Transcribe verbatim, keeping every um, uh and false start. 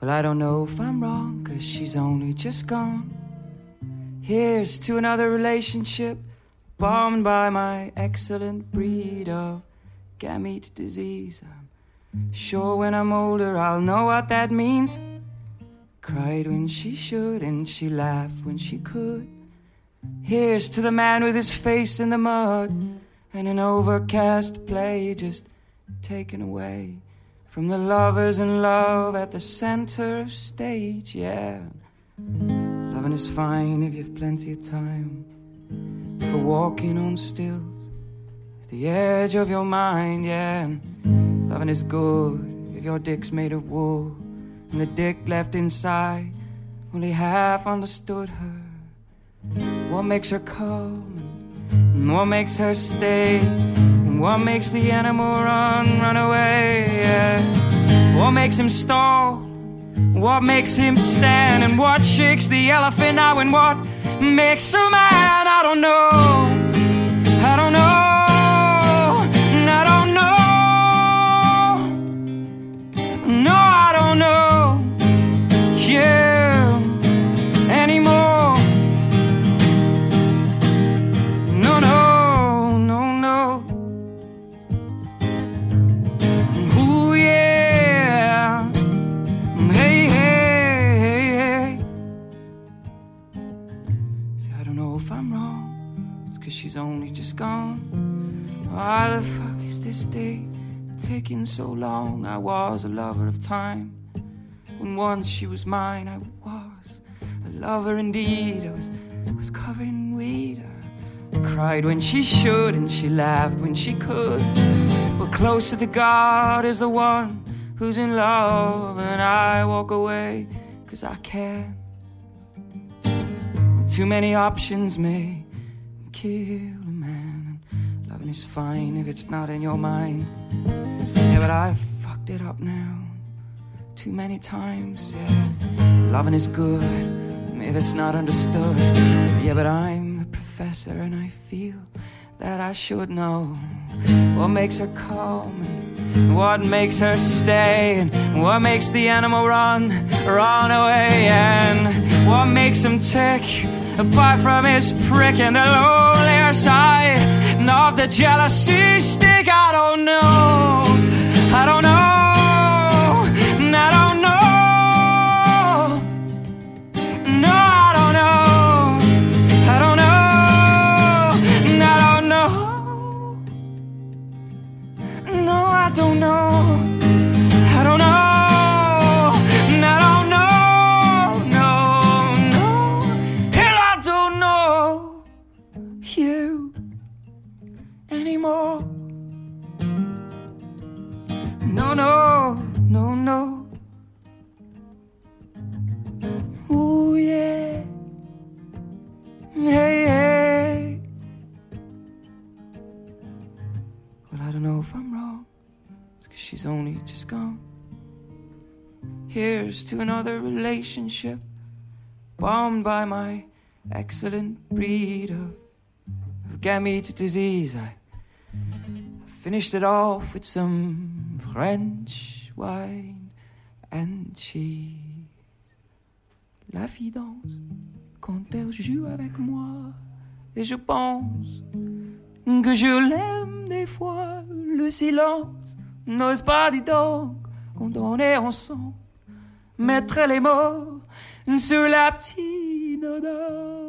Well, I don't know if I'm wrong, 'cause she's only just gone. Here's to another relationship bombed by my excellent breed of gamete disease. I'm sure when I'm older I'll know what that means. Cried when she should and she laughed when she could. Here's to the man with his face in the mud and an overcast play just taken away from the lovers in love at the center stage. Yeah, loving is fine if you've plenty of time for walking on stills at the edge of your mind. Yeah, and loving is good if your dick's made of wool and the dick left inside only half understood her. What makes her come and what makes her stay, and what makes the animal run, run away, yeah. What makes him stall, what makes him stand, and what shakes the elephant out, and what makes a man. I don't know, I don't know, I don't know. No, I don't know, yeah, anymore. No, no, no, no. Ooh, yeah. Hey, hey, hey, hey. See, I don't know if I'm wrong. It's 'cause she's only just gone. Why the fuck is this day taking so long? I was a lover of time. When once she was mine, I was a lover indeed. I was, I was covered in weed. I cried when she should and she laughed when she could. Well, closer to God is the one who's in love, and I walk away 'cause I can. Too many options may kill a man, and loving is fine if it's not in your mind. Yeah, but I fucked it up now too many times, yeah. Loving is good if it's not understood. Yeah, but I'm the professor and I feel that I should know what makes her come and what makes her stay, and what makes the animal run, run away, and what makes him tick apart from his prick and the lonelier side of the jealousy stick. I don't know, I don't know, I don't know. No, I don't know, I don't know, I don't know. No, I don't know, I don't know, I don't know, no, no. Hell, I don't know you anymore. No, no, no, no. Ooh, yeah. Hey, hey. Well, I don't know if I'm wrong. It's 'cause she's only just gone. Here's to another relationship bombed by my excellent breed of, of gamete disease. I finished it off with some French wine and cheese. La fille danse quand elle joue avec moi, et je pense que je l'aime des fois. Le silence n'ose pas, dis donc, quand on est ensemble, mettre les mots sur la petite odeur.